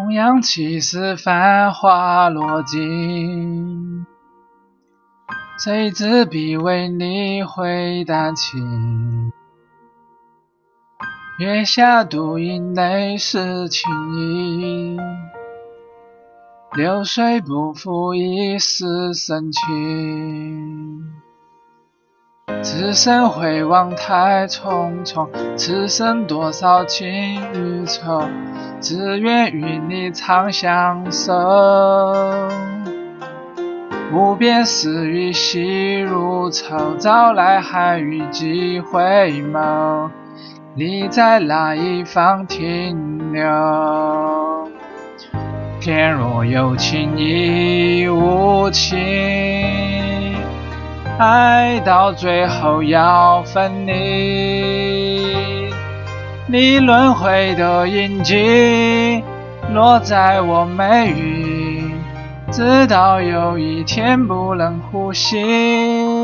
同样气势繁华落尽，谁知必为你会丹青。月下独饮泪湿青衣，流水不负一世深情。此生回望太匆匆，此生多少情与愁，只愿与你长相守。无边丝雨细如愁，朝来寒雨几回眸。你在哪一方停留？天若有情亦无情，爱到最后要分离。你轮回的印记落在我眉宇，直到有一天不能呼吸。